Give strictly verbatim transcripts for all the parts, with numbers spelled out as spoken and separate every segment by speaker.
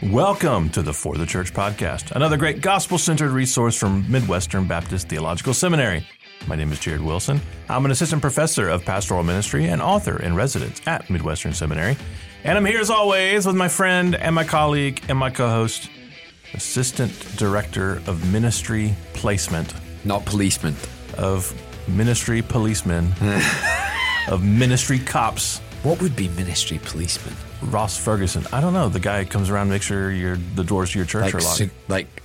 Speaker 1: Welcome to the For the Church podcast, another great gospel-centered resource from Midwestern Baptist Theological Seminary. My name is Jared Wilson. I'm an assistant professor of pastoral ministry and author in residence at Midwestern Seminary. And I'm here as always with my friend and my colleague and my co-host, assistant director of ministry placement.
Speaker 2: Not policeman.
Speaker 1: Of ministry policemen. Of ministry cops.
Speaker 2: What would be ministry policeman?
Speaker 1: Ross Ferguson. I don't know. The guy who comes around, make sure your the doors to your church
Speaker 2: like,
Speaker 1: are locked.
Speaker 2: Su- like,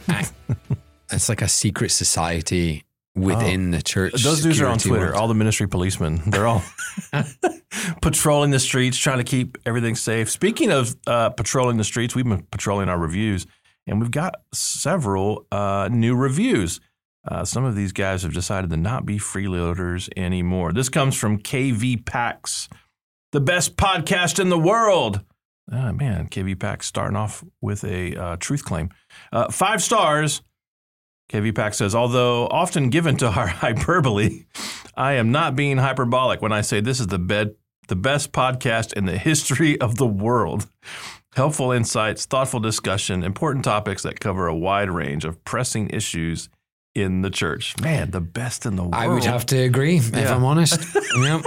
Speaker 2: it's like a secret society within
Speaker 1: oh.
Speaker 2: the church.
Speaker 1: Those dudes are on Twitter.
Speaker 2: World.
Speaker 1: All the ministry policemen. They're all patrolling the streets, trying to keep everything safe. Speaking of uh, patrolling the streets, we've been patrolling our reviews, and we've got several uh, new reviews. Uh, some of these guys have decided to not be freeloaders anymore. This comes from K V Pax. The best podcast in the world. Oh, man, K V Pax starting off with a uh, truth claim. Uh, five stars. K V Pax says, although often given to our hyperbole, I am not being hyperbolic when I say this is the bed, the best podcast in the history of the world. Helpful insights, thoughtful discussion, important topics that cover a wide range of pressing issues in the church. Man, the best in the world.
Speaker 2: I would have to agree, if
Speaker 1: yeah.
Speaker 2: I'm honest. Yep.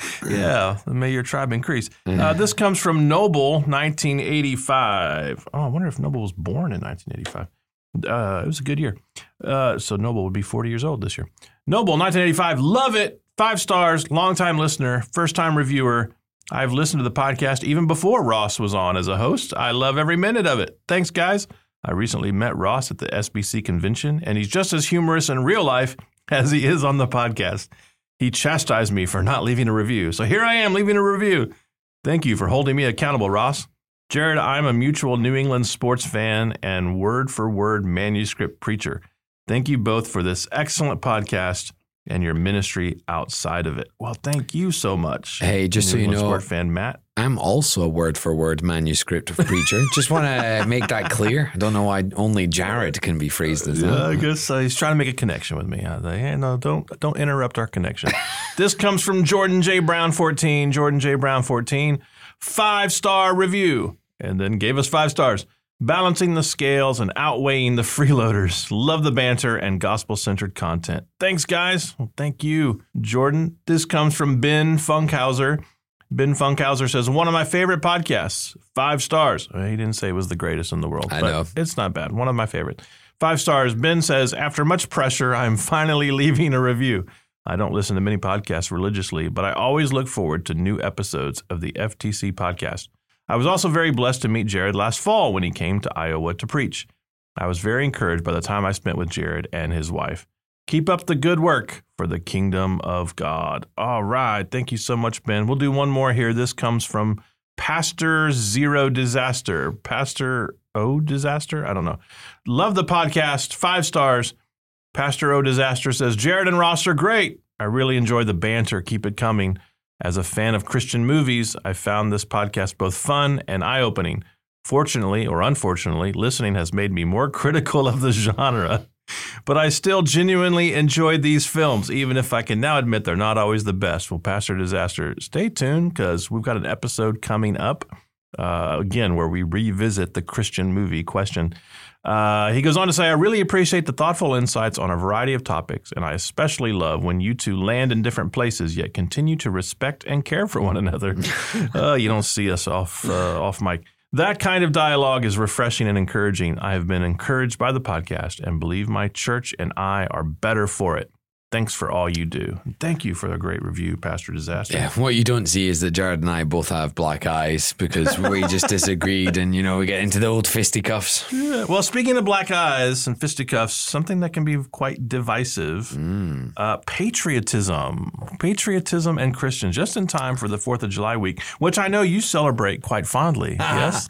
Speaker 1: Yeah, may your tribe increase. Mm-hmm. Uh, this comes from Noble, nineteen eighty-five. Oh, I wonder if Noble was born in nineteen eighty-five. Uh, it was a good year. Uh, so Noble would be forty years old this year. Noble, nineteen eighty-five. Love it. Five stars. Longtime listener. First-time reviewer. I've listened to the podcast even before Ross was on as a host. I love every minute of it. Thanks, guys. I recently met Ross at the S B C convention, and he's just as humorous in real life as he is on the podcast. He chastised me for not leaving a review. So here I am leaving a review. Thank you for holding me accountable, Ross. Jared, I'm a mutual New England sports fan and word-for-word manuscript preacher. Thank you both for this excellent podcast and your ministry outside of it. Well, thank you so much.
Speaker 2: Hey, just
Speaker 1: New
Speaker 2: so you
Speaker 1: England
Speaker 2: know,
Speaker 1: sport fan Matt.
Speaker 2: I'm also a word-for-word manuscript preacher. Just want to make that clear. I don't know why only Jared can be phrased as that.
Speaker 1: Yeah, I guess uh, he's trying to make a connection with me. I say, hey, no, don't don't interrupt our connection. This comes from Jordan J. Brown fourteen. Jordan J. Brown fourteen, five-star review, and then gave us five stars. Balancing the scales and outweighing the freeloaders. Love the banter and gospel-centered content. Thanks, guys. Well, thank you, Jordan. This comes from Ben Funkhauser. Ben Funkhauser says, one of my favorite podcasts, five stars. Well, he didn't say it was the greatest in the world.
Speaker 2: I
Speaker 1: but
Speaker 2: know.
Speaker 1: It's not bad. One of my favorite. Five stars. Ben says, after much pressure, I'm finally leaving a review. I don't listen to many podcasts religiously, but I always look forward to new episodes of the F T C podcast. I was also very blessed to meet Jared last fall when he came to Iowa to preach. I was very encouraged by the time I spent with Jared and his wife. Keep up the good work for the kingdom of God. All right. Thank you so much, Ben. We'll do one more here. This comes from Pastor Zero Disaster. Pastor O Disaster? I don't know. Love the podcast. Five stars. Pastor O Disaster says, Jared and Ross are great. I really enjoy the banter. Keep it coming. As a fan of Christian movies, I found this podcast both fun and eye-opening. Fortunately, or unfortunately, listening has made me more critical of the genre. But I still genuinely enjoyed these films, even if I can now admit they're not always the best. Well, Pastor Disaster, stay tuned because we've got an episode coming up, uh, again, where we revisit the Christian movie question. Uh, he goes on to say, I really appreciate the thoughtful insights on a variety of topics, and I especially love when you two land in different places yet continue to respect and care for one another. uh, you don't see us off uh, off mic. That kind of dialogue is refreshing and encouraging. I have been encouraged by the podcast and believe my church and I are better for it. Thanks for all you do. Thank you for a great review, Pastor Disaster.
Speaker 2: Yeah, what you don't see is that Jared and I both have black eyes because we just disagreed and, you know, we get into the old fisticuffs.
Speaker 1: Yeah. Well, speaking of black eyes and fisticuffs, something that can be quite divisive, mm. uh, patriotism. Patriotism and Christians, just in time for the fourth of July week, which I know you celebrate quite fondly, yes?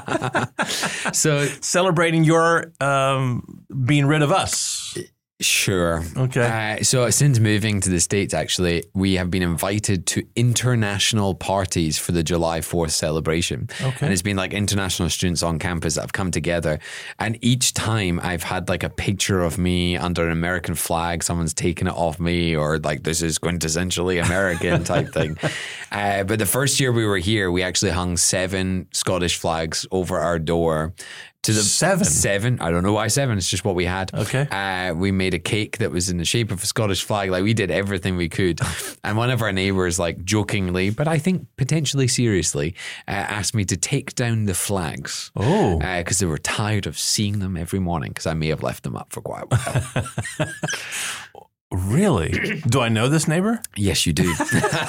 Speaker 2: So
Speaker 1: celebrating your um, being rid of us.
Speaker 2: Sure.
Speaker 1: Okay.
Speaker 2: Uh, so since moving to the States, actually, we have been invited to international parties for the July fourth celebration.
Speaker 1: Okay.
Speaker 2: And it's been like international students on campus that have come together. And each time I've had like a picture of me under an American flag, someone's taken it off me, or like this is quintessentially American type thing. Uh, but the first year we were here, we actually hung seven Scottish flags over our door To the
Speaker 1: seven.
Speaker 2: Seven. I don't know why seven. It's just what we had.
Speaker 1: Okay.
Speaker 2: Uh, we made a cake that was in the shape of a Scottish flag. Like we did everything we could. And one of our neighbours, like jokingly, but I think potentially seriously, uh, asked me to take down the flags.
Speaker 1: Oh.
Speaker 2: Because uh, they were tired of seeing them every morning because I may have left them up for quite a while.
Speaker 1: Really? Do I know this neighbor?
Speaker 2: Yes, you do.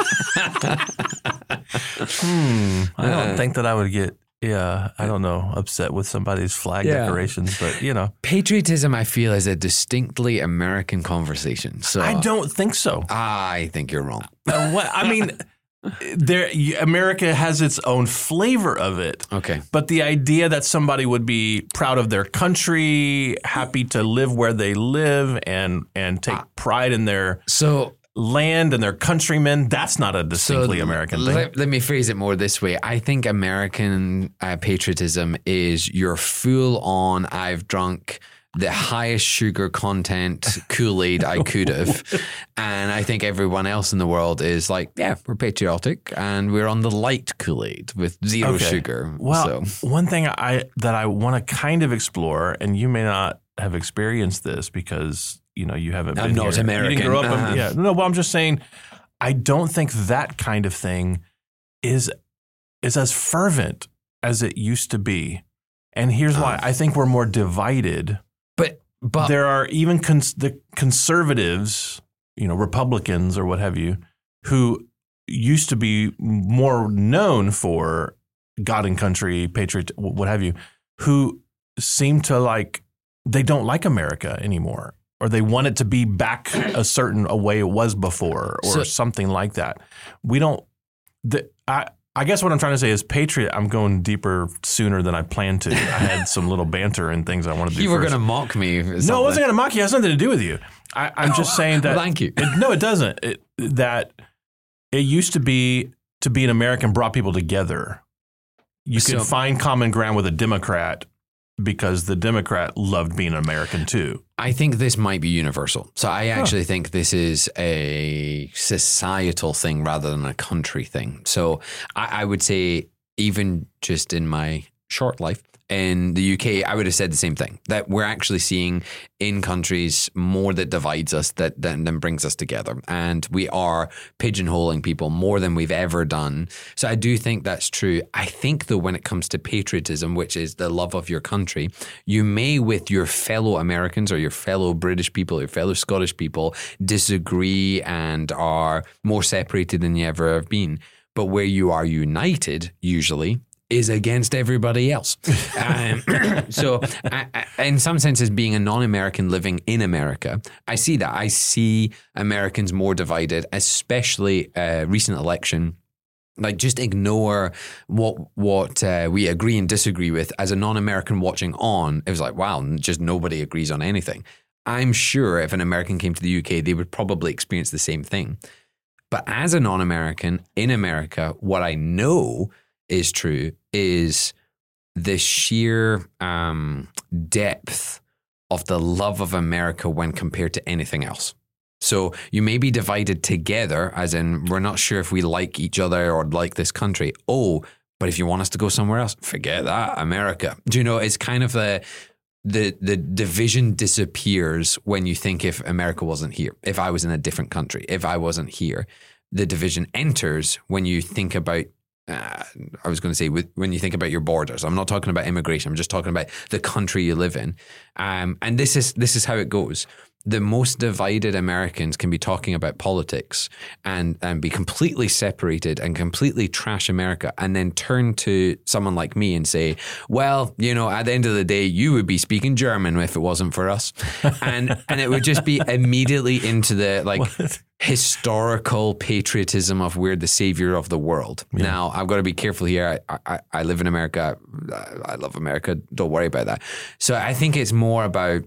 Speaker 1: hmm. I don't uh, think that I would get... Yeah, I don't know, upset with somebody's flag yeah. decorations, but you know.
Speaker 2: Patriotism, I feel, is a distinctly American conversation. So
Speaker 1: I don't think so.
Speaker 2: I think you're wrong.
Speaker 1: Uh, what, I mean, there, America has its own flavor of it.
Speaker 2: Okay.
Speaker 1: But the idea that somebody would be proud of their country, happy to live where they live, and and take pride in their
Speaker 2: so.
Speaker 1: land and their countrymen, that's not a distinctly
Speaker 2: so
Speaker 1: American thing.
Speaker 2: Let, let me phrase it more this way. I think American uh, patriotism is your full on, I've drunk the highest sugar content Kool-Aid I could have. And I think everyone else in the world is like, yeah, we're patriotic and we're on the light Kool-Aid with zero
Speaker 1: okay.
Speaker 2: sugar.
Speaker 1: Well,
Speaker 2: so.
Speaker 1: one thing I that I want to kind of explore, and you may not have experienced this because you know, you haven't
Speaker 2: I'm
Speaker 1: been
Speaker 2: not
Speaker 1: here.
Speaker 2: American.
Speaker 1: You didn't grow up
Speaker 2: uh-huh.
Speaker 1: in, yeah. No, well, I'm just saying, I don't think that kind of thing is is as fervent as it used to be. And here's why. I think we're more divided.
Speaker 2: But but
Speaker 1: there are even cons- the conservatives, you know, Republicans or what have you, who used to be more known for God and country, patriot, what have you, who seem to like, they don't like America anymore. Or they want it to be back a certain a way it was before, or so, something like that. We don't. The, I I guess what I'm trying to say is, Patriot. I'm going deeper sooner than I planned to. I had some little banter and things I wanted to do.
Speaker 2: You were
Speaker 1: going
Speaker 2: to mock me.
Speaker 1: No, I wasn't going to mock you. It has nothing to do with you. I, I'm just saying that.
Speaker 2: Well, thank you.
Speaker 1: It, no, it doesn't. It, that it used to be to be an American brought people together. You could so, find common ground with a Democrat. Because the Democrat loved being an American too.
Speaker 2: I think this might be universal. So I actually huh. think this is a societal thing rather than a country thing. So I, I would say even just in my short life in the U K, I would have said the same thing, that we're actually seeing in countries more that divides us that than, than brings us together. And we are pigeonholing people more than we've ever done. So I do think that's true. I think, though, when it comes to patriotism, which is the love of your country, you may, with your fellow Americans or your fellow British people, your fellow Scottish people, disagree and are more separated than you ever have been. But where you are united, usually, is against everybody else. um, so I, I, in some senses, being a non-American living in America, I see that. I see Americans more divided, especially uh, recent election. Like, just ignore what what uh, we agree and disagree with. As a non-American watching on, it was like, wow, just nobody agrees on anything. I'm sure if an American came to the U K, they would probably experience the same thing. But as a non-American in America, what I know is true is the sheer um, depth of the love of America when compared to anything else. So you may be divided together, as in we're not sure if we like each other or like this country. Oh, but if you want us to go somewhere else, forget that, America. Do you know, it's kind of the the the division disappears when you think if America wasn't here, if I was in a different country, if I wasn't here. The division enters when you think about Uh, I was going to say with, when you think about your borders. I'm not talking about immigration. I'm just talking about the country you live in. Um, and this is this is how it goes. The most divided Americans can be talking about politics and, and be completely separated and completely trash America, and then turn to someone like me and say, well, you know, at the end of the day, you would be speaking German if it wasn't for us. And and it would just be immediately into the like what? historical patriotism of we're the savior of the world. Yeah. Now, I've got to be careful here. I, I, I live in America. I love America. Don't worry about that. So I think it's more about,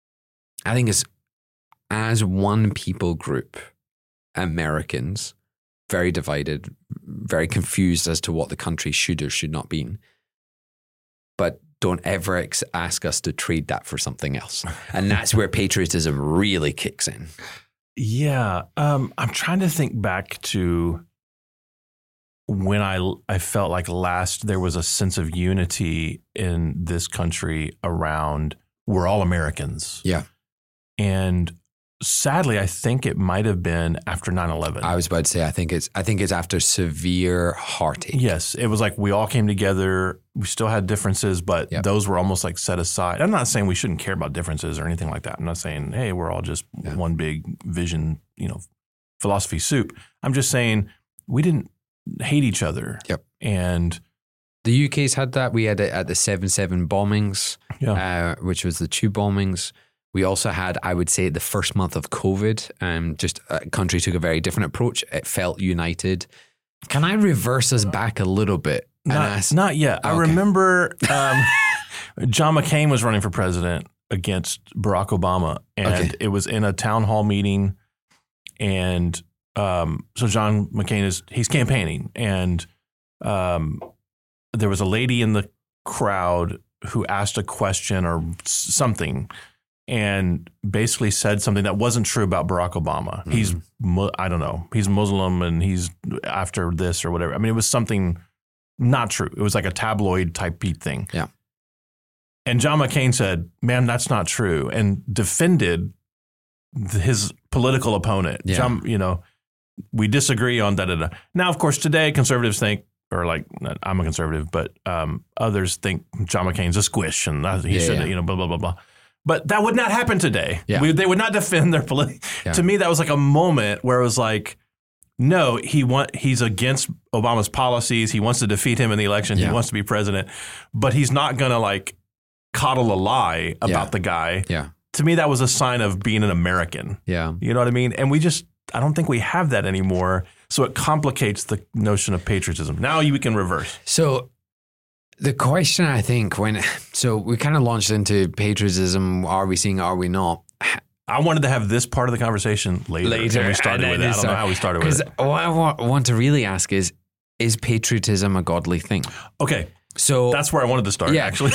Speaker 2: I think it's, as one people group, Americans, very divided, very confused as to what the country should or should not be. But don't ever ex- ask us to trade that for something else. And that's where patriotism really kicks in.
Speaker 1: Yeah. Um, I'm trying to think back to when I, I felt like last there was a sense of unity in this country around we're all Americans.
Speaker 2: Yeah.
Speaker 1: And sadly, I think it might have been after nine eleven.
Speaker 2: I was about to say, I think it's I think it's after severe heartache.
Speaker 1: Yes. It was like we all came together. We still had differences, but
Speaker 2: Yep.
Speaker 1: those were almost like set aside. I'm not saying we shouldn't care about differences or anything like that. I'm not saying, hey, we're all just
Speaker 2: Yeah.
Speaker 1: one big vision, you know, philosophy soup. I'm just saying we didn't hate each other.
Speaker 2: Yep.
Speaker 1: And
Speaker 2: The U K's had that. We had it at the seven seven bombings,
Speaker 1: yeah.
Speaker 2: uh, which was the two bombings. We also had, I would say, the first month of COVID. Um, just a country took a very different approach. It felt united. Can I reverse us back a little bit? and
Speaker 1: Not,
Speaker 2: ask-
Speaker 1: not yet. I
Speaker 2: Okay.
Speaker 1: remember um, John McCain was running for president against Barack Obama, and
Speaker 2: Okay.
Speaker 1: it was in a town hall meeting. And um, so John McCain is he's campaigning, and um, there was a lady in the crowd who asked a question or s- something, and basically said something that wasn't true about Barack Obama.
Speaker 2: Mm-hmm.
Speaker 1: He's mu- I don't know. He's Muslim and he's after this or whatever. I mean, it was something not true. It was like a tabloid type beat thing.
Speaker 2: Yeah.
Speaker 1: And John McCain said, "Man, that's not true," and defended th- his political opponent.
Speaker 2: Yeah.
Speaker 1: John, you know, we disagree on da da da. Now, of course, today conservatives think, or like I'm a conservative, but um, others think John McCain's a squish and that he
Speaker 2: Yeah,
Speaker 1: should,
Speaker 2: yeah.
Speaker 1: you know, blah blah blah blah. But that would not happen today.
Speaker 2: Yeah.
Speaker 1: We, they would not defend their political.
Speaker 2: Yeah.
Speaker 1: To me, that was like a moment where it was like, no, he want he's against Obama's policies. He wants to defeat him in the election.
Speaker 2: Yeah.
Speaker 1: He wants to be president, but he's not going to like coddle a lie about
Speaker 2: Yeah.
Speaker 1: the guy.
Speaker 2: Yeah.
Speaker 1: To me, that was a sign of being an American.
Speaker 2: Yeah.
Speaker 1: You know what I mean? And we just, I don't think we have that anymore. So it complicates the notion of patriotism. Now you can reverse.
Speaker 2: So the question, I think, when so we kind of launched into patriotism. Are we seeing? Are we not?
Speaker 1: I wanted to have this part of the conversation later.
Speaker 2: Later,
Speaker 1: And we started
Speaker 2: and
Speaker 1: with
Speaker 2: then
Speaker 1: it. I don't know
Speaker 2: start-
Speaker 1: how we started with
Speaker 2: Because
Speaker 1: it.
Speaker 2: what I wa- want to really ask is: Is patriotism a godly thing?
Speaker 1: Okay.
Speaker 2: So
Speaker 1: That's where I wanted to start,
Speaker 2: Yeah.
Speaker 1: actually.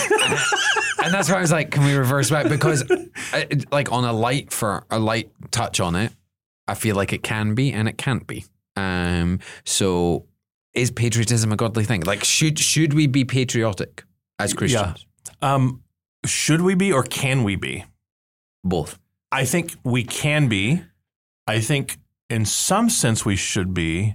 Speaker 2: and that's why I was like, can we reverse back? Because, uh, like, on a light for a light touch on it, I feel like it can be and it can't be. Um, so, is patriotism a godly thing? Like, should should we be patriotic as Christians?
Speaker 1: um, should we be or can we be?
Speaker 2: Both.
Speaker 1: I think we can be. I think in some sense we should be.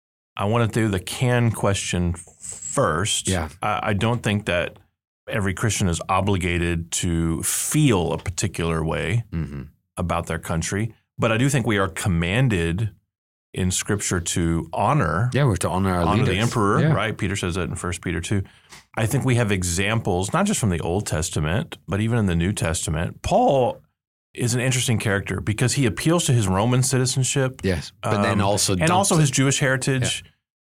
Speaker 1: I want to do the can question first.
Speaker 2: Yeah.
Speaker 1: I, I don't think that every Christian is obligated to feel a particular way
Speaker 2: Mm-hmm.
Speaker 1: about their country, but I do think we are commanded in Scripture to honor
Speaker 2: Yeah, we're to honor our
Speaker 1: honor
Speaker 2: leaders.
Speaker 1: the emperor,
Speaker 2: Yeah.
Speaker 1: right? Peter says that in First Peter two. I think we have examples, not just from the Old Testament, but even in the New Testament. Paul is an interesting character because he appeals to his Roman citizenship.
Speaker 2: Yes, but then
Speaker 1: um,
Speaker 2: also
Speaker 1: and
Speaker 2: dumps
Speaker 1: also
Speaker 2: it.
Speaker 1: his Jewish heritage,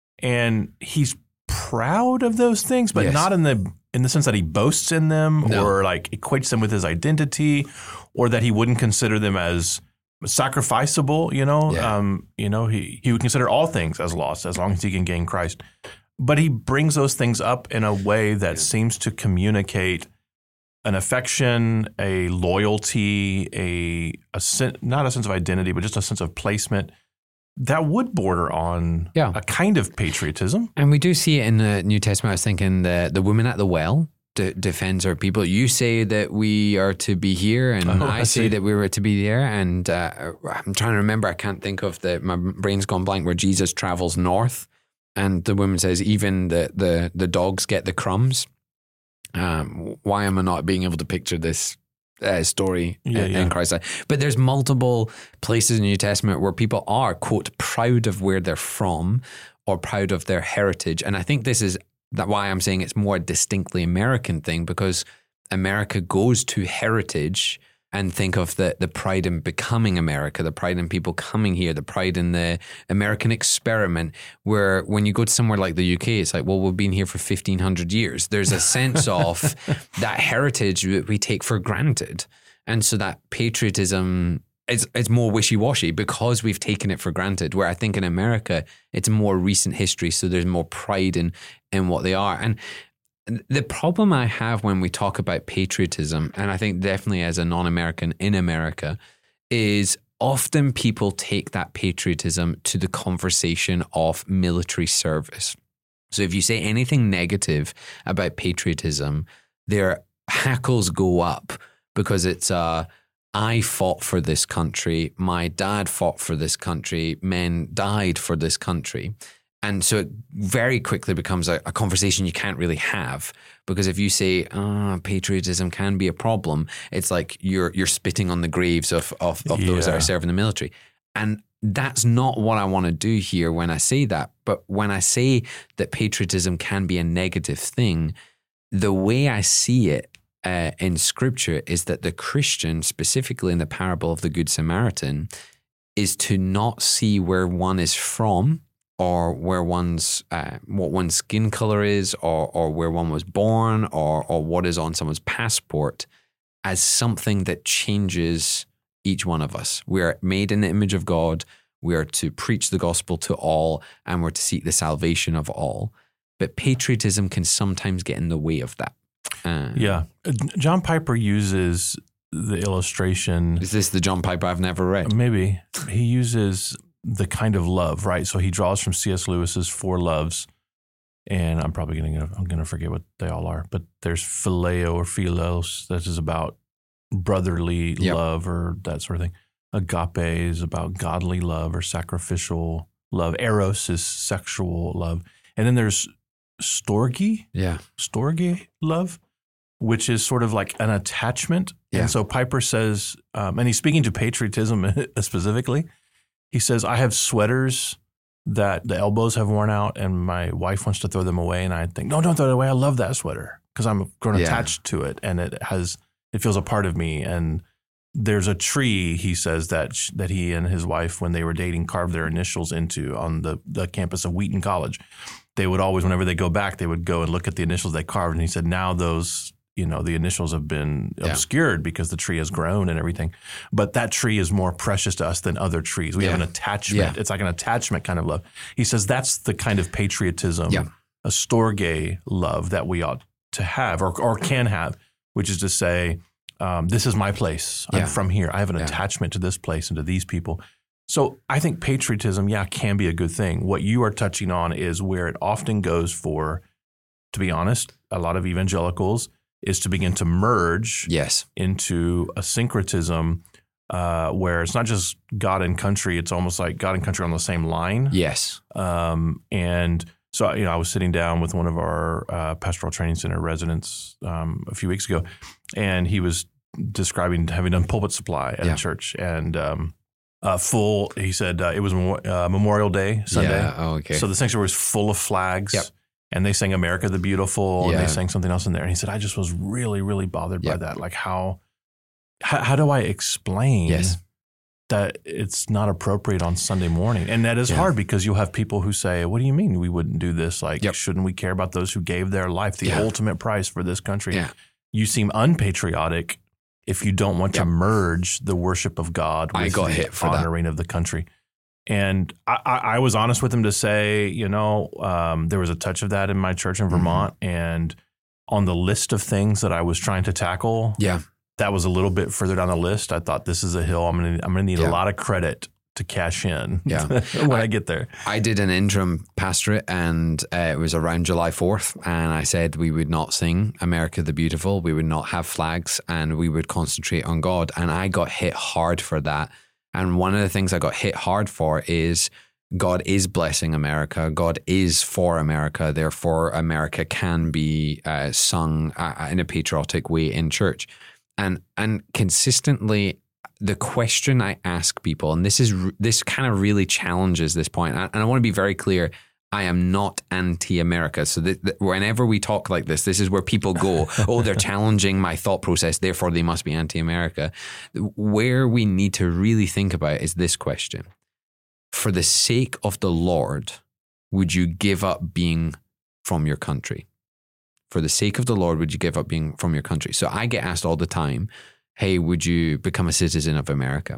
Speaker 1: and he's proud of those things, but
Speaker 2: Yes.
Speaker 1: not in the in the sense that he boasts in them
Speaker 2: No.
Speaker 1: or like equates them with his identity, or that he wouldn't consider them as sacrificable. You know,
Speaker 2: Yeah.
Speaker 1: um, you know, he he would consider all things as lost as long as he can gain Christ. But he brings those things up in a way that seems to communicate an affection, a loyalty, a, a sen- not a sense of identity, but just a sense of placement that would border on
Speaker 2: Yeah.
Speaker 1: a kind of patriotism.
Speaker 2: And we do see it in the New Testament. I was thinking the the woman at the well de- defends her people. You say that we are to be here, and
Speaker 1: Oh,
Speaker 2: I,
Speaker 1: I
Speaker 2: say
Speaker 1: see.
Speaker 2: that we were to be there. And uh, I'm trying to remember. I can't think of the. My brain's gone blank. Where Jesus travels north, and the woman says, "Even the the the dogs get the crumbs." Um, why am I not being able to picture this uh, story
Speaker 1: Yeah,
Speaker 2: in,
Speaker 1: yeah.
Speaker 2: in Christ? But there's multiple places in the New Testament where people are, quote, proud of where they're from or proud of their heritage. And I think this is that why I'm saying it's more a distinctly American thing, because America goes to heritage and think of the the pride in becoming America, the pride in people coming here, the pride in the American experiment, where when you go to somewhere like the U K, it's like, well, we've been here for fifteen hundred years. There's a sense of that heritage that we take for granted. And so that patriotism is it's more wishy-washy because we've taken it for granted, where I think in America, it's more recent history, so there's more pride in, in what they are. And the problem I have when we talk about patriotism, and I think definitely as a non-American in America, is often people take that patriotism to the conversation of military service. So if you say anything negative about patriotism, their hackles go up because it's uh, I fought for this country, my dad fought for this country, men died for this country. And so it very quickly becomes a, a conversation you can't really have, because if you say, oh, patriotism can be a problem, it's like you're you're spitting on the graves of, of, of
Speaker 1: yeah.
Speaker 2: those that are serving the military. And that's not what I want to do here when I say that. But when I say that patriotism can be a negative thing, the way I see it uh, in Scripture is that the Christian, specifically in the parable of the Good Samaritan, is to not see where one is from, or where one's uh, what one's skin color is, or or where one was born, or or what is on someone's passport, as something that changes each one of us. We are made in the image of God. We are to preach the gospel to all, and we're to seek the salvation of all. But patriotism can sometimes get in the way of that. Uh,
Speaker 1: yeah, John Piper uses the illustration.
Speaker 2: Is this the John Piper I've never read?
Speaker 1: Maybe he uses the kind of love, right? So he draws from C S Lewis's Four Loves, and I'm probably going to I'm going to forget what they all are, but there's phileo or philos, that is about brotherly
Speaker 2: yep.
Speaker 1: love or that sort of thing. Agape is about godly love or sacrificial love. Eros is sexual love, and then there's storge,
Speaker 2: yeah,
Speaker 1: storge love, which is sort of like an attachment.
Speaker 2: Yeah.
Speaker 1: And so Piper says, um, and he's speaking to patriotism specifically. He says, I have sweaters that the elbows have worn out and my wife wants to throw them away. And I think, no, don't throw it away. I love that sweater because I'm grown
Speaker 2: yeah.
Speaker 1: attached to it and it has, it feels a part of me. And there's a tree, he says, that sh- that he and his wife, when they were dating, carved their initials into on the, the campus of Wheaton College. They would always, whenever they go back, they would go and look at the initials they carved. And he said, now those, you know, the initials have been yeah. obscured because the tree has grown and everything. But that tree is more precious to us than other trees. We
Speaker 2: yeah.
Speaker 1: have an attachment.
Speaker 2: Yeah.
Speaker 1: It's like an attachment kind of love. He says that's the kind of patriotism,
Speaker 2: yeah.
Speaker 1: a storge love that we ought to have or, or can have, which is to say, um, this is my place. I'm
Speaker 2: yeah.
Speaker 1: from here. I have an
Speaker 2: yeah.
Speaker 1: attachment to this place and to these people. So I think patriotism, yeah, can be a good thing. What you are touching on is where it often goes for, to be honest, a lot of evangelicals, is to begin to merge
Speaker 2: yes.
Speaker 1: into a syncretism uh, where it's not just God and country. It's almost like God and country on the same line.
Speaker 2: Yes.
Speaker 1: Um, and so, you know, I was sitting down with one of our uh, pastoral training center residents um, a few weeks ago, and he was describing having done pulpit supply at
Speaker 2: yeah.
Speaker 1: a church and um, uh, full, he said uh, it was uh, Memorial Day, Sunday.
Speaker 2: Yeah. Oh, okay.
Speaker 1: So the sanctuary was full of flags.
Speaker 2: Yep.
Speaker 1: And they sang America the Beautiful,
Speaker 2: yeah.
Speaker 1: and they sang something else in there. And he said, I just was really, really bothered
Speaker 2: yep.
Speaker 1: by that. Like how, how, how do I explain
Speaker 2: yes.
Speaker 1: that it's not appropriate on Sunday morning? And that is
Speaker 2: yeah.
Speaker 1: hard because you'll have people who say, what do you mean we wouldn't do this? Like,
Speaker 2: yep.
Speaker 1: shouldn't we care about those who gave their life, the
Speaker 2: yeah.
Speaker 1: ultimate price for this country?
Speaker 2: Yeah.
Speaker 1: You seem unpatriotic if you don't want
Speaker 2: yep.
Speaker 1: to merge the worship of God with
Speaker 2: I got
Speaker 1: the
Speaker 2: hit for
Speaker 1: honoring
Speaker 2: that.
Speaker 1: of the country. And I, I, I was honest with him to say, you know, um, there was a touch of that in my church in Vermont. Mm-hmm. And on the list of things that I was trying to tackle,
Speaker 2: yeah,
Speaker 1: that was a little bit further down the list. I thought this is a hill I'm going to I'm going to need
Speaker 2: yeah.
Speaker 1: a lot of credit to cash in
Speaker 2: yeah.
Speaker 1: when I, I get there.
Speaker 2: I did an interim pastorate and uh, it was around July fourth. And I said we would not sing America the Beautiful. We would not have flags and we would concentrate on God. And I got hit hard for that. And one of the things I got hit hard for is God is blessing America. God is for America. Therefore, America can be uh, sung uh, in a patriotic way in church. And and consistently, the question I ask people, and this is this kind of really challenges this point, and I want to be very clear, I am not anti-America. So that, that whenever we talk like this, this is where people go, oh, they're challenging my thought process, therefore they must be anti-America. Where we need to really think about is this question. For the sake of the Lord, would you give up being from your country? For the sake of the Lord, would you give up being from your country? So I get asked all the time, hey, would you become a citizen of America?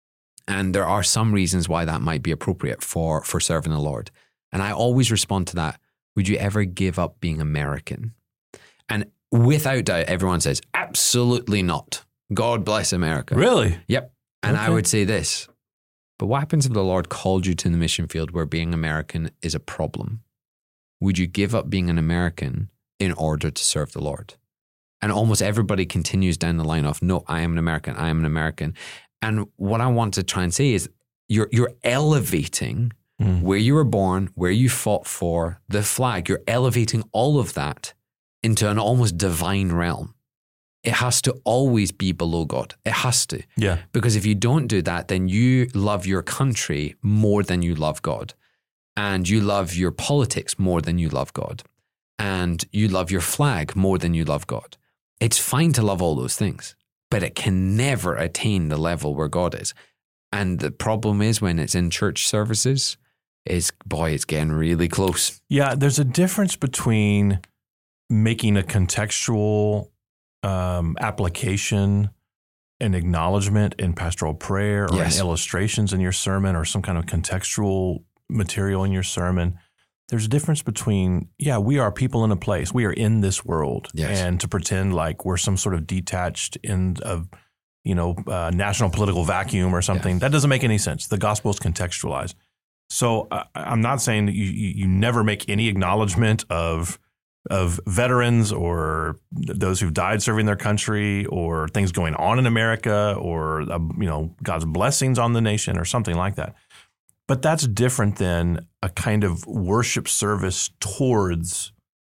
Speaker 2: And there are some reasons why that might be appropriate for, for serving the Lord. And I always respond to that, would you ever give up being American? And without doubt, everyone says, absolutely not. God bless America.
Speaker 1: Really?
Speaker 2: Yep. And
Speaker 1: Okay.
Speaker 2: I would say this, but what happens if the Lord called you to the mission field where being American is a problem? Would you give up being an American in order to serve the Lord? And almost everybody continues down the line of, no, I am an American, I am an American. And what I want to try and say is you're you're elevating mm. where you were born, where you fought for, the flag. You're elevating all of that into an almost divine realm. It has to always be below God. It has to.
Speaker 1: Yeah.
Speaker 2: Because if you don't do that, then you love your country more than you love God. And you love your politics more than you love God. And you love your flag more than you love God. It's fine to love all those things, but it can never attain the level where God is. And the problem is when it's in church services, is boy, it's getting really close.
Speaker 1: Yeah, there's a difference between making a contextual um, application, an acknowledgement in pastoral prayer, or
Speaker 2: Yes.
Speaker 1: in illustrations in your sermon, or some kind of contextual material in your sermon. There's a difference between, yeah, we are people in a place. We are in this world.
Speaker 2: Yes.
Speaker 1: And to pretend like we're some sort of detached in of, you know, uh, national political vacuum or something, yeah. that doesn't make any sense. The gospel is contextualized. So uh, I'm not saying that you, you you never make any acknowledgement of of veterans or those who've died serving their country or things going on in America or, uh, you know, God's blessings on the nation or something like that. But that's different than a kind of worship service towards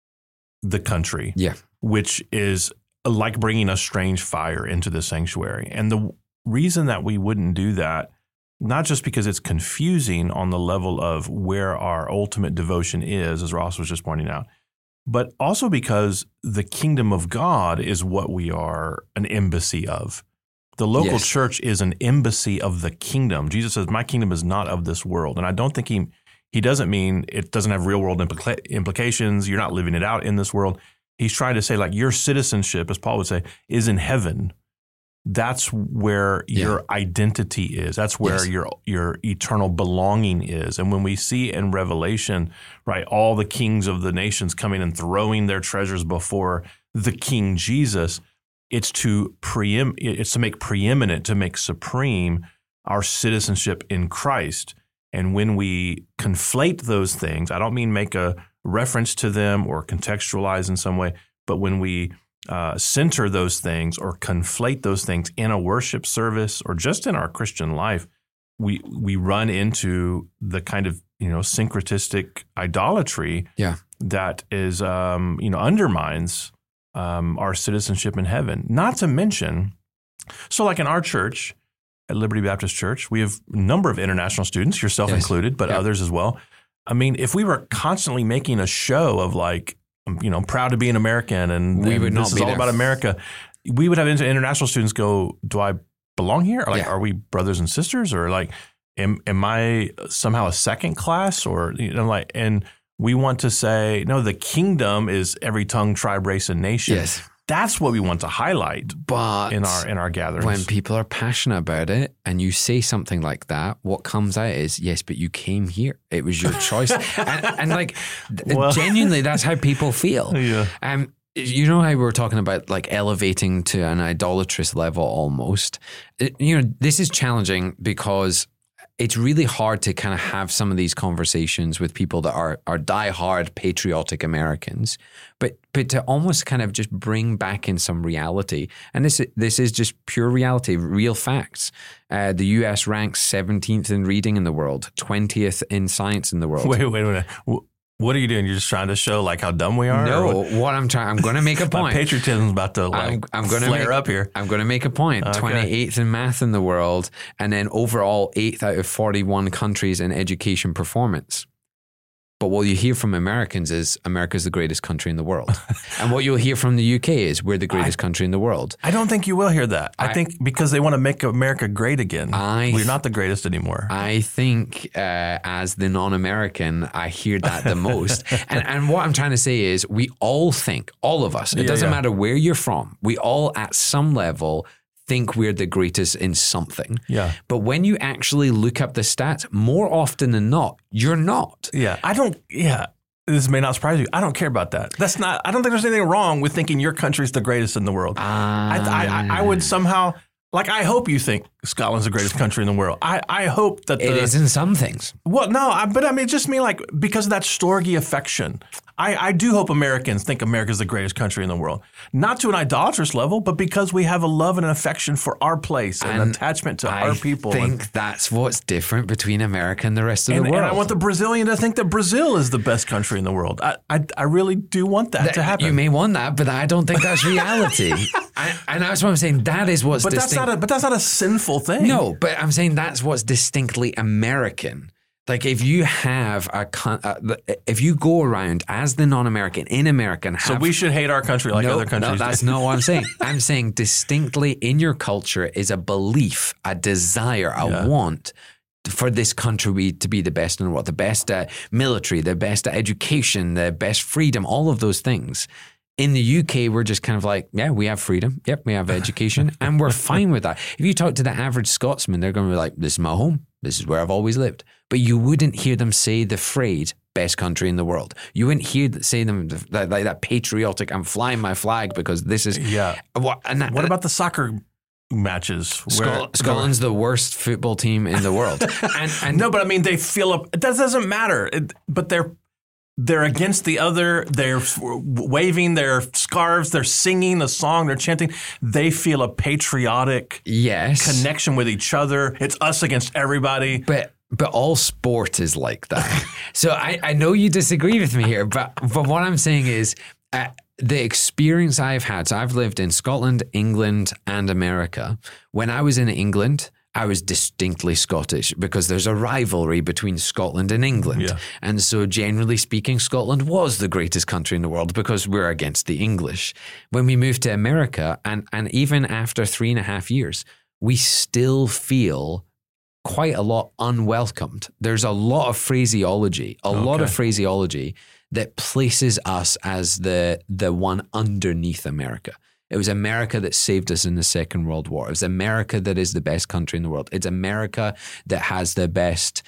Speaker 1: the country,
Speaker 2: yeah.
Speaker 1: which is like bringing a strange fire into the sanctuary. And the reason that we wouldn't do that, not just because it's confusing on the level of where our ultimate devotion is, as Ross was just pointing out, but also because the kingdom of God is what we are an embassy of. The local
Speaker 2: yes.
Speaker 1: church is an embassy of the kingdom. Jesus says, my kingdom is not of this world. And I don't think he he doesn't mean it doesn't have real world implica- implications. You're not living it out in this world. He's trying to say, like, your citizenship, as Paul would say, is in heaven. That's where yeah. your identity is. That's where yes. your your eternal belonging is. And when we see in Revelation, right, all the kings of the nations coming and throwing their treasures before the King Jesus, it's to preem- it's to make preeminent, to make supreme our citizenship in Christ. And when we conflate those things, I don't mean make a reference to them or contextualize in some way, but when we uh, center those things or conflate those things in a worship service or just in our Christian life, we we run into the kind of, you know, syncretistic idolatry
Speaker 2: yeah.
Speaker 1: that is um, you know undermines um, our citizenship in heaven. Not to mention, so like in our church, at Liberty Baptist Church, we have a number of international students, yourself
Speaker 2: yes.
Speaker 1: included, but
Speaker 2: yeah.
Speaker 1: others as well. I mean, if we were constantly making a show of like, you know, I'm proud to be an American and,
Speaker 2: we
Speaker 1: and
Speaker 2: would
Speaker 1: this
Speaker 2: not
Speaker 1: is
Speaker 2: be
Speaker 1: all
Speaker 2: there.
Speaker 1: about America, we would have international students go, do I belong here? Or like,
Speaker 2: yeah.
Speaker 1: are we brothers and sisters? Or like, am am I somehow a second class? Or, you know, like, and we want to say, no, the kingdom is every tongue, tribe, race, and nation.
Speaker 2: Yes.
Speaker 1: That's what we want to highlight
Speaker 2: but
Speaker 1: in our in our gatherings.
Speaker 2: When people are passionate about it and you say something like that, what comes out is, yes, but you came here. It was your choice. and, and like, well, genuinely, that's how people feel.
Speaker 1: Yeah.
Speaker 2: Um, you know how we were talking about like elevating to an idolatrous level almost? It, you know, this is challenging because it's really hard to kind of have some of these conversations with people that are are diehard patriotic Americans, but but to almost kind of just bring back in some reality. And this this is just pure reality, real facts. Uh, the U S ranks seventeenth in reading in the world, twentieth in science in the world.
Speaker 1: Wait, wait a minute. What are you doing? You're just trying to show like how dumb we are?
Speaker 2: No,
Speaker 1: what?
Speaker 2: what I'm trying, I'm going to make a point.
Speaker 1: My patriotism's about to like
Speaker 2: I'm, I'm gonna
Speaker 1: flare
Speaker 2: make,
Speaker 1: up here.
Speaker 2: I'm going to make a point.
Speaker 1: Okay.
Speaker 2: twenty-eighth in math in the world, and then overall eighth out of forty-one countries in education performance. But what you hear from Americans is America's the greatest country in the world. And what you'll hear from the U K is we're the greatest I, country in the world.
Speaker 1: I don't think you will hear that. I, I think because they want to make America great again. I, we're not the greatest anymore.
Speaker 2: I think uh, as the non-American, I hear that the most. and, and what I'm trying to say is we all think, all of us, it
Speaker 1: yeah,
Speaker 2: doesn't
Speaker 1: yeah.
Speaker 2: matter where you're from, we all at some level think we're the greatest in something.
Speaker 1: Yeah.
Speaker 2: But when you actually look up the stats, more often than not, you're not.
Speaker 1: Yeah. I don't, yeah. This may not surprise you. I don't care about that. That's not, I don't think there's anything wrong with thinking your country's the greatest in the world.
Speaker 2: Uh,
Speaker 1: I, I, I would somehow, Like, I hope you think Scotland's the greatest country in the world. I, I hope that the,
Speaker 2: it is in some things.
Speaker 1: Well, no, I, but I mean, just mean like because of that Storgy affection. I, I do hope Americans think America's the greatest country in the world. Not to an idolatrous level, but because we have a love and an affection for our place and, and an attachment to
Speaker 2: I
Speaker 1: our people.
Speaker 2: I think
Speaker 1: and,
Speaker 2: that's what's different between America and the rest of
Speaker 1: and,
Speaker 2: the world.
Speaker 1: And I want the Brazilian to think that Brazil is the best country in the world. I I, I really do want that, that to happen.
Speaker 2: You may want that, but I don't think that's reality. I, and that's what I'm saying. That is what's
Speaker 1: but
Speaker 2: distinct.
Speaker 1: that's not a but that's not a sinful thing.
Speaker 2: No, but I'm saying that's what's distinctly American. Like if you have a, uh, if you go around as the non-American in America, and have,
Speaker 1: so we should hate our country like
Speaker 2: no,
Speaker 1: other countries.
Speaker 2: No, that's
Speaker 1: do.
Speaker 2: not what I'm saying. I'm saying distinctly in your culture is a belief, a desire, a
Speaker 1: yeah.
Speaker 2: want for this country to be the best in the world, the best at military, the best at education, the best freedom, all of those things. In the U K, we're just kind of like, yeah, we have freedom. Yep, we have education. And we're fine with that. If you talk to the average Scotsman, they're going to be like, this is my home. This is where I've always lived. But you wouldn't hear them say the phrase, best country in the world. You wouldn't hear say them like that, that patriotic, I'm flying my flag because this is.
Speaker 1: Yeah.
Speaker 2: What, and that,
Speaker 1: what about the soccer matches?
Speaker 2: Where, Scotland's the worst football team in the world. and, and
Speaker 1: No, but I mean, they feel, a, that doesn't matter. It, but they're. They're against the other. They're waving their scarves. They're singing a song. They're chanting. They feel a patriotic
Speaker 2: yes.
Speaker 1: connection with each other. It's us against everybody.
Speaker 2: But but all sport is like that. So I, I know you disagree with me here, but but what I'm saying is uh, the experience I've had. So I've lived in Scotland, England, and America. When I was in England, I was distinctly Scottish because there's a rivalry between Scotland and England.
Speaker 1: Yeah.
Speaker 2: And so generally speaking, Scotland was the greatest country in the world because we're against the English. When we moved to America, and, and even after three and a half years, we still feel quite a lot unwelcomed. There's a lot of phraseology, a okay. lot of phraseology that places us as the the one underneath America. It was America that saved us in the Second World War. It was America that is the best country in the world. It's America that has the best,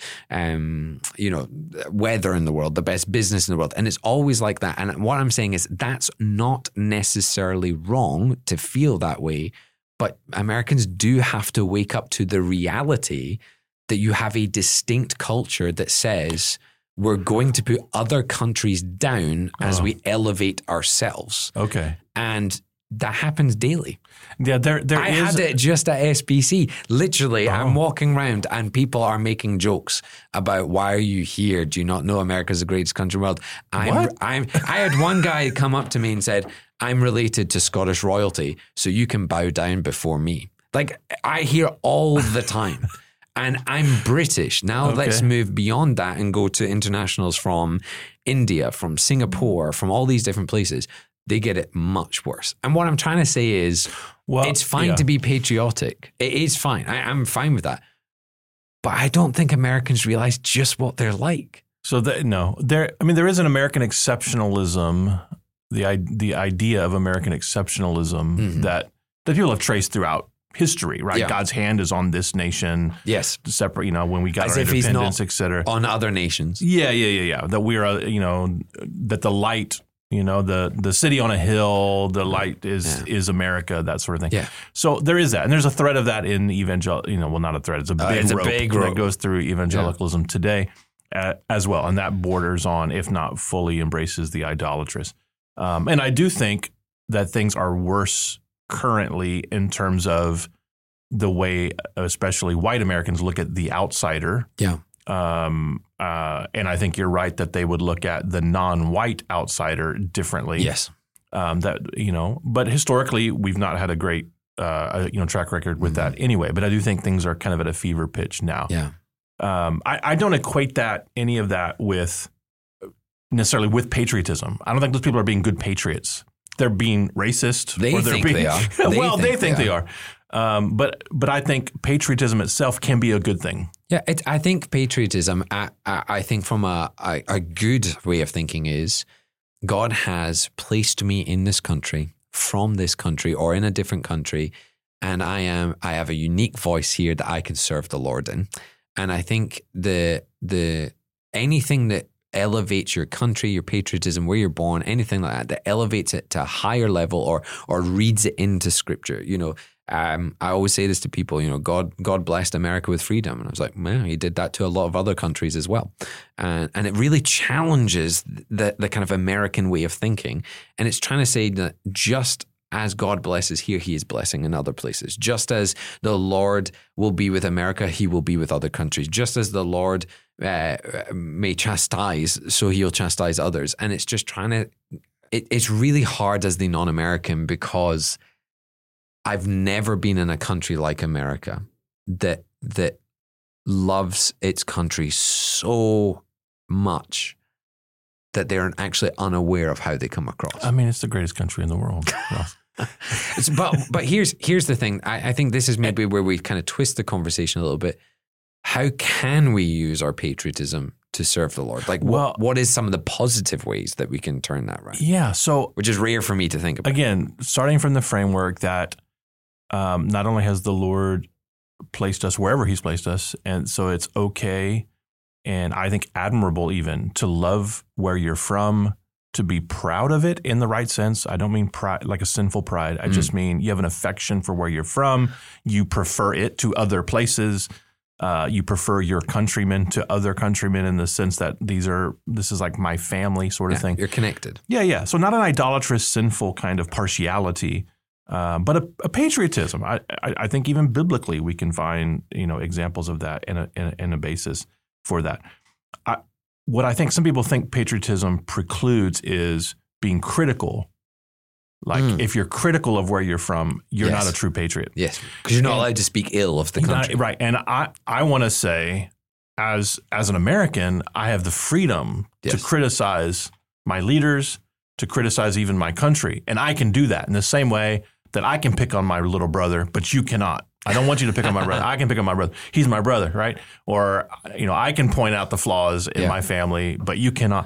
Speaker 2: um, you know, weather in the world, the best business in the world. And it's always like that. And what I'm saying is that's not necessarily wrong to feel that way, but Americans do have to wake up to the reality that you have a distinct culture that says we're going to put other countries down as oh. we elevate ourselves.
Speaker 1: Okay.
Speaker 2: And that happens daily.
Speaker 1: Yeah, there, there
Speaker 2: I
Speaker 1: is.
Speaker 2: had it just at S B C. Literally,
Speaker 1: oh.
Speaker 2: I'm walking around and people are making jokes about why are you here? Do you not know America's the greatest country in the world? I'm,
Speaker 1: what?
Speaker 2: I'm, I had one guy come up to me and said, I'm related to Scottish royalty, so you can bow down before me. Like, I hear all the time. And I'm British. Now okay. let's move beyond that and go to internationals from India, from Singapore, from all these different places. They get it much worse. And what I'm trying to say is, well, it's fine yeah. to be patriotic. It is fine. I, I'm fine with that. But I don't think Americans realize just what they're like.
Speaker 1: So that, no, there. I mean, there is an American exceptionalism, the the idea of American exceptionalism mm-hmm. that that people have traced throughout history, right?
Speaker 2: Yeah.
Speaker 1: God's hand is on this nation.
Speaker 2: Yes.
Speaker 1: Separate, you know, when we got
Speaker 2: As
Speaker 1: our
Speaker 2: if
Speaker 1: independence,
Speaker 2: he's not
Speaker 1: et cetera.
Speaker 2: On other nations.
Speaker 1: Yeah, yeah, yeah, yeah. That we're, uh, you know, that the light. You know, the the city on a hill, the light is yeah. is America, that sort of thing.
Speaker 2: Yeah.
Speaker 1: So there is that. And there's a thread of that in evangel, you know, well, not a thread. It's a big
Speaker 2: uh, it's
Speaker 1: rope
Speaker 2: a big
Speaker 1: that
Speaker 2: rope.
Speaker 1: goes through evangelicalism yeah. today uh, as well. And that borders on, if not fully embraces the idolatrous. Um, and I do think that things are worse currently in terms of the way, especially white Americans, look at the outsider.
Speaker 2: Yeah.
Speaker 1: Um, uh, and I think you're right that they would look at the non-white outsider differently.
Speaker 2: Yes.
Speaker 1: Um, that, you know, but historically we've not had a great, uh, you know, track record with mm-hmm. that anyway. But I do think things are kind of at a fever pitch now.
Speaker 2: Yeah.
Speaker 1: Um, I, I don't equate that, any of that with necessarily with patriotism. I don't think those people are being good patriots. They're being racist.
Speaker 2: They
Speaker 1: or they're
Speaker 2: think
Speaker 1: being,
Speaker 2: they are. They
Speaker 1: well,
Speaker 2: think
Speaker 1: they think
Speaker 2: they
Speaker 1: they are. Um, but but I think patriotism itself can be a good thing.
Speaker 2: Yeah, it, I think patriotism, I, I, I think from a, a, a good way of thinking is God has placed me in this country, from this country or in a different country, and I am I have a unique voice here that I can serve the Lord in. And I think the the anything that elevates your country, your patriotism, where you're born, anything like that, that elevates it to a higher level or or reads it into Scripture. You know, um, I always say this to people, you know, God God blessed America with freedom. And I was like, man, he did that to a lot of other countries as well. And, and it really challenges the, the kind of American way of thinking. And it's trying to say that just as God blesses here, he is blessing in other places. Just as the Lord will be with America, he will be with other countries. Just as the Lord uh, may chastise, so he'll chastise others. And it's just trying to, it, it's really hard as the non-American because I've never been in a country like America that that loves its country so much that they're actually unaware of how they come across.
Speaker 1: I mean, it's the greatest country in the world.
Speaker 2: It's, but but here's here's the thing. I, I think this is maybe where we kind of twist the conversation a little bit. How can we use our patriotism to serve the Lord? Like,
Speaker 1: well,
Speaker 2: what, what is some of the positive ways that we can turn that around?
Speaker 1: Yeah, so
Speaker 2: which is rare for me to think about.
Speaker 1: Again, starting from the framework that um, not only has the Lord placed us wherever He's placed us, and so it's okay, and I think admirable even to love where you're from, to be proud of it in the right sense. I don't mean pride like a sinful pride. I mm. just mean you have an affection for where you're from. You prefer it to other places. Uh, you prefer your countrymen to other countrymen in the sense that these are this is like my family sort of
Speaker 2: yeah,
Speaker 1: thing.
Speaker 2: You're connected.
Speaker 1: Yeah, yeah. So not an idolatrous, sinful kind of partiality, uh, but a, a patriotism. I, I, I think even biblically we can find you know examples of that and a, in a, in a basis for that. I, What I think some people think patriotism precludes is being critical. Like mm. if you're critical of where you're from, you're
Speaker 2: yes.
Speaker 1: not a true patriot.
Speaker 2: Yes, because you're not and, allowed to speak ill of the country.
Speaker 1: Not, right. And I, I want to say, as as an American, I have the freedom yes. to criticize my leaders, to criticize even my country. And I can do that in the same way that I can pick on my little brother, but you cannot. I don't want you to pick on my brother. I can pick on my brother. He's my brother, right? Or, you know, I can point out the flaws in yeah. my family, but you cannot.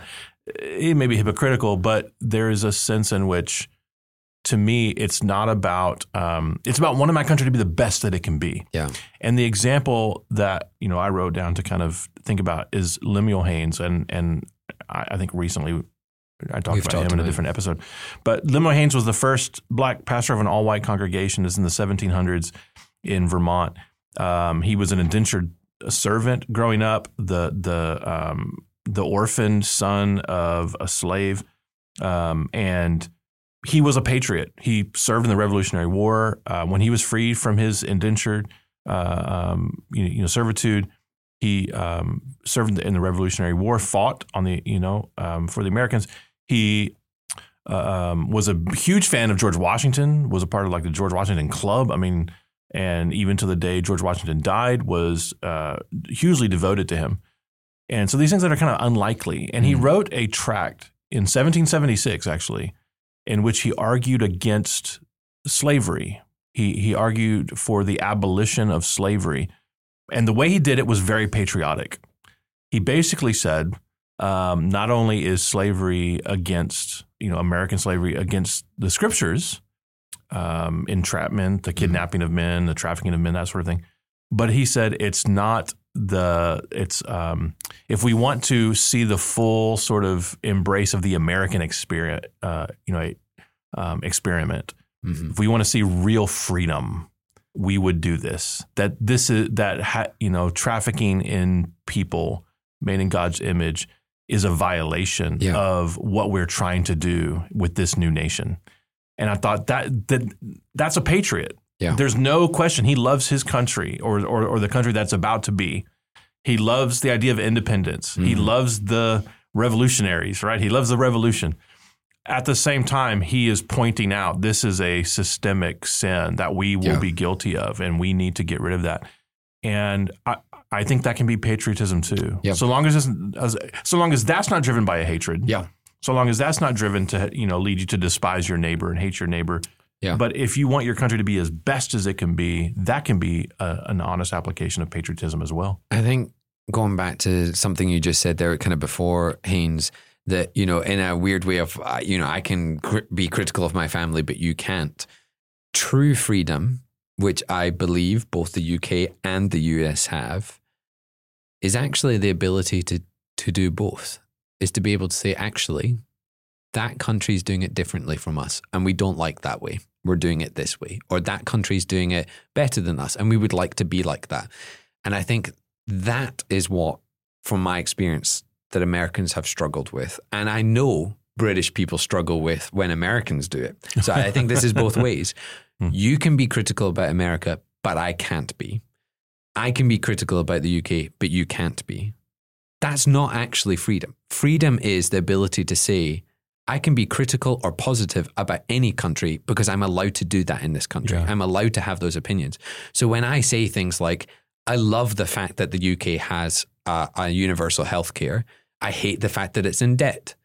Speaker 1: It may be hypocritical, but there is a sense in which, to me, it's not about, um, it's about wanting my country to be the best that it can be.
Speaker 2: Yeah.
Speaker 1: And the example that, you know, I wrote down to kind of think about is Lemuel Haynes. And, and I, I think recently I talked
Speaker 2: We've
Speaker 1: about
Speaker 2: talked
Speaker 1: him in a
Speaker 2: about
Speaker 1: different episode. But Lemuel Haynes was the first black pastor of an all-white congregation. This is in the seventeen hundreds. In Vermont. Um, he was an indentured servant growing up, the the um, the orphaned son of a slave, um, and he was a patriot. He served in the Revolutionary War. Uh, when he was freed from his indentured uh, um, you, you know servitude, he um, served in the Revolutionary War, fought on the you know um, for the Americans. He uh, um, was a huge fan of George Washington. Was a part of like the George Washington Club. I mean. And even to the day George Washington died, was uh, hugely devoted to him. And so these things that are kind of unlikely. And he mm. wrote a tract in seventeen seventy-six, actually, in which he argued against slavery. He he argued for the abolition of slavery. And the way he did it was very patriotic. He basically said, um, not only is slavery against, you know, American slavery against the scriptures, Um, entrapment, the kidnapping of men, the trafficking of men, that sort of thing. But he said it's not the, it's, um, if we want to see the full sort of embrace of the American experience, uh, you know, um, experiment, mm-hmm. if we want to see real freedom, we would do this. That this is, that, ha, you know, trafficking in people made in God's image is a violation yeah. of what we're trying to do with this new nation. And I thought that that that's a patriot.
Speaker 2: Yeah.
Speaker 1: There's no question. He loves his country or, or or the country that's about to be. He loves the idea of independence. Mm-hmm. He loves the revolutionaries, right? He loves the revolution. At the same time, he is pointing out this is a systemic sin that we will yeah. be guilty of, and we need to get rid of that. And I, I think that can be patriotism too.
Speaker 2: Yeah.
Speaker 1: So long as, as so long as that's not driven by a hatred.
Speaker 2: Yeah.
Speaker 1: So long as that's not driven to, you know, lead you to despise your neighbor and hate your neighbor.
Speaker 2: Yeah.
Speaker 1: But if you want your country to be as best as it can be, that can be a, an honest application of patriotism as well.
Speaker 2: I think going back to something you just said there kind of before, Haynes, that, you know, in a weird way of, uh, you know, I can cr- be critical of my family, but you can't. True freedom, which I believe both the U K and the U S have, is actually the ability to to do both. is to be able to say, actually, that country is doing it differently from us, and we don't like that way. We're doing it this way. Or that country is doing it better than us, and we would like to be like that. And I think that is what, from my experience, that Americans have struggled with. And I know British people struggle with when Americans do it. So I think this is both ways. You can be critical about America, but I can't be. I can be critical about the U K, but you can't be. That's not actually freedom. Freedom is the ability to say, I can be critical or positive about any country because I'm allowed to do that in this country. Yeah. I'm allowed to have those opinions. So when I say things like, I love the fact that the U K has a, a universal healthcare, I hate the fact that it's in debt.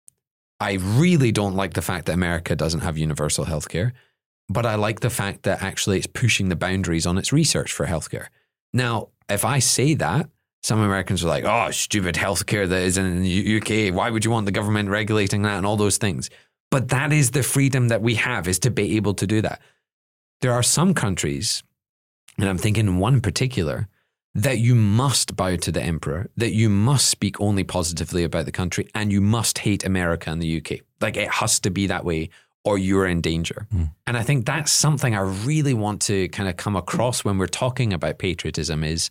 Speaker 2: I really don't like the fact that America doesn't have universal healthcare, but I like the fact that actually it's pushing the boundaries on its research for healthcare. Now, if I say that, some Americans are like, oh, stupid healthcare that is in the U K. Why would you want the government regulating that and all those things? But that is the freedom that we have, is to be able to do that. There are some countries, and I'm thinking one particular, that you must bow to the emperor, that you must speak only positively about the country, and you must hate America and the U K. Like, it has to be that way, or you're in danger. Mm. And I think that's something I really want to kind of come across when we're talking about patriotism is,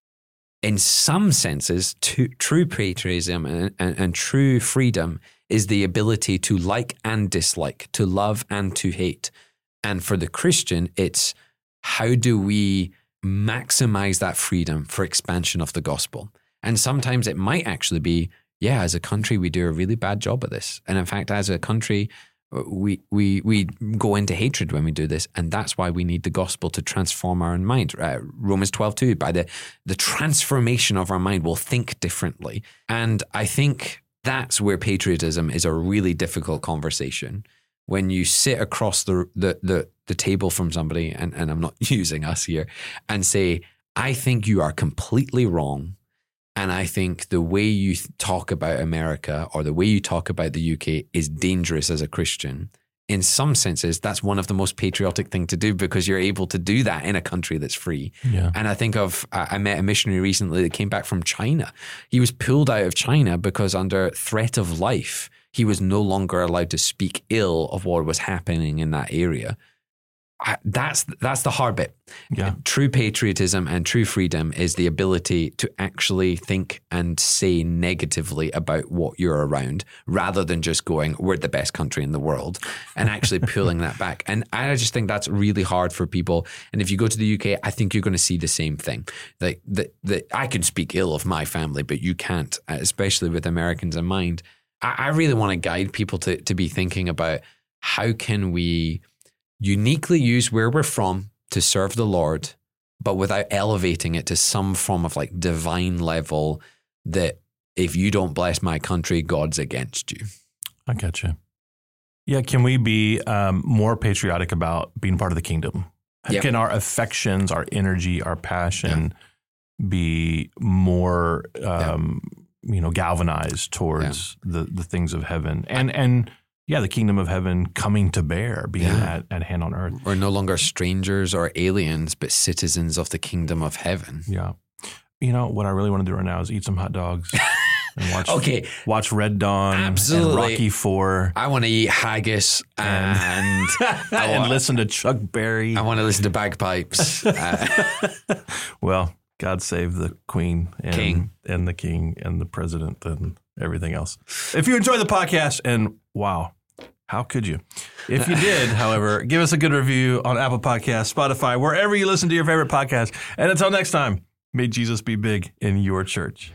Speaker 2: in some senses, to, true patriotism and, and, and true freedom is the ability to like and dislike, to love and to hate. And for the Christian, it's how do we maximize that freedom for expansion of the gospel? And sometimes it might actually be, yeah, as a country, we do a really bad job of this. And in fact, as a country, we we we go into hatred when we do this, and that's why we need the gospel to transform our own mind. Uh, Romans twelve two, by the, the transformation of our mind, we'll think differently. And I think that's where patriotism is a really difficult conversation. When you sit across the the the, the table from somebody, and, and I'm not using us here, and say, I think you are completely wrong. And I think the way you talk about America or the way you talk about the U K is dangerous as a Christian. In some senses, that's one of the most patriotic things to do, because you're able to do that in a country that's free. Yeah. And I think of, I met a missionary recently that came back from China. He was pulled out of China because under threat of life, he was no longer allowed to speak ill of what was happening in that area. I, that's that's the hard bit. Yeah. True patriotism and true freedom is the ability to actually think and say negatively about what you're around, rather than just going, we're the best country in the world, and actually pulling that back. And I just think that's really hard for people. And if you go to the U K, I think you're going to see the same thing. Like the, the, I can speak ill of my family, but you can't, especially with Americans in mind. I, I really want to guide people to to be thinking about how can we uniquely use where we're from to serve the Lord, but without elevating it to some form of like divine level that if you don't bless my country, God's against you.
Speaker 1: I get you. Yeah. Can we be um, more patriotic about being part of the kingdom? Yep. Can our affections, our energy, our passion yeah. be more, um, yeah. you know, galvanized towards yeah. the, the things of heaven and, I, and, Yeah, the kingdom of heaven coming to bear, being yeah. at, at hand on earth.
Speaker 2: We're no longer strangers or aliens, but citizens of the kingdom of heaven.
Speaker 1: Yeah. You know, what I really want to do right now is eat some hot dogs and watch
Speaker 2: okay.
Speaker 1: watch Red Dawn
Speaker 2: Absolutely.
Speaker 1: and Rocky Four.
Speaker 2: I want to eat haggis and,
Speaker 1: and, and want, listen to Chuck Berry.
Speaker 2: I want to listen to bagpipes. uh,
Speaker 1: well, God save the Queen and,
Speaker 2: King.
Speaker 1: and the King and the President and everything else. If you enjoy the podcast, and wow, how could you? If you did, however, give us a good review on Apple Podcasts, Spotify, wherever you listen to your favorite podcast. And until next time, may Jesus be big in your church.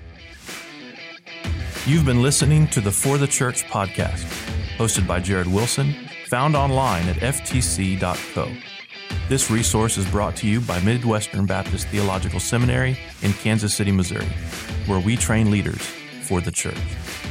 Speaker 1: You've been listening to the For the Church podcast, hosted by Jared Wilson, found online at f t c dot co. This resource is brought to you by Midwestern Baptist Theological Seminary in Kansas City, Missouri, where we train leaders for the church.